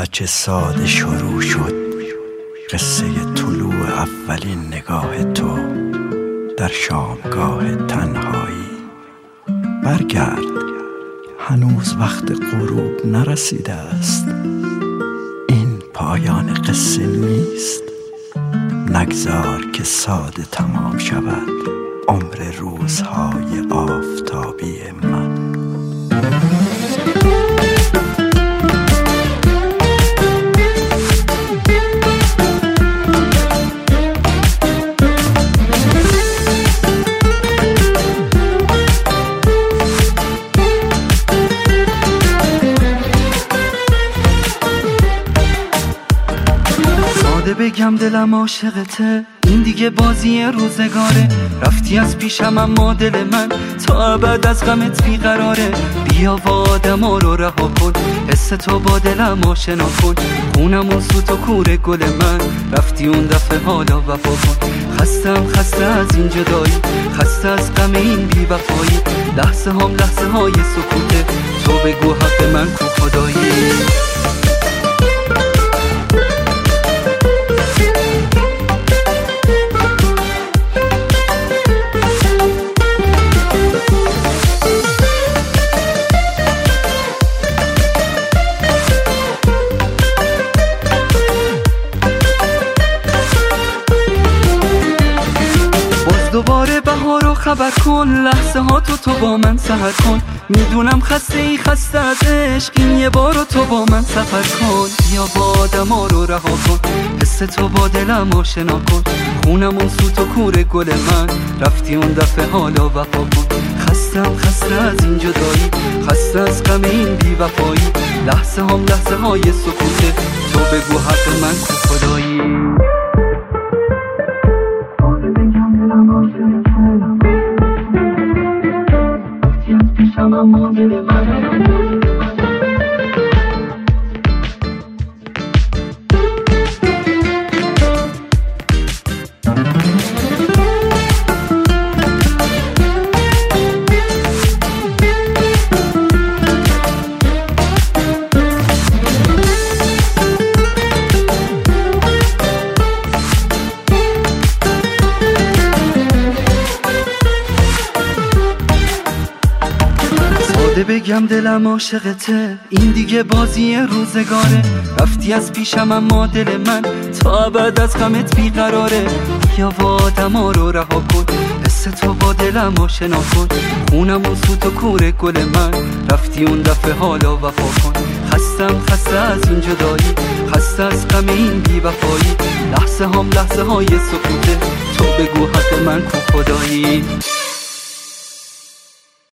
و چه ساده شروع شد قصه طلوع اولین نگاه تو در شامگاه تنهایی. برگرد، هنوز وقت غروب نرسیده است. این پایان قصه نیست. نگذار که ساده تمام شود عمر روزهای آفتابی من. بگم دلم عاشقته، این دیگه بازی روزگاره. رفتی از پیشم اما دل من تا ابد از غمت بیقراره. بیا و آدما رو رها کن، حس تو با دلم آشنا کن. خونمون سوت و کور گل من، رفتی اون دفعه حالا وفا کن. خسته از این جدایی، خسته از غم این بی‌وفایی. لحظه های سکوته، تو بگو حق من کو خدایی. دوباره بهار رو خبر کن، لحظه ها تو با من سحر کن. میدونم خسته از عشق، این یه بار رو تو با من سفر کن. یا با آدما رو رها کن، حس تو با دلم آشنا کن. خونمون سوت و کور گل من، رفتی اون دفعه حالا وفا کن. خسته از این جدایی، خسته از غم این بی‌وفایی. لحظه های سکوته، تو بگو حق من کو خدایی. بگم دلم عاشقته، این دیگه بازی روزگاره. رفتی از پیشم اما دل من تا ابد از غمت بیقراره. یا و آدما رو رها کن، حس تو با دلم آشنا کن. خونمون سوت و کور گل من، رفتی اون دفعه حالا وفا کن. خسته از این جدایی، خسته از غم این بی‌وفایی. لحظه های سکوته، تو بگو حق من کو خدایی.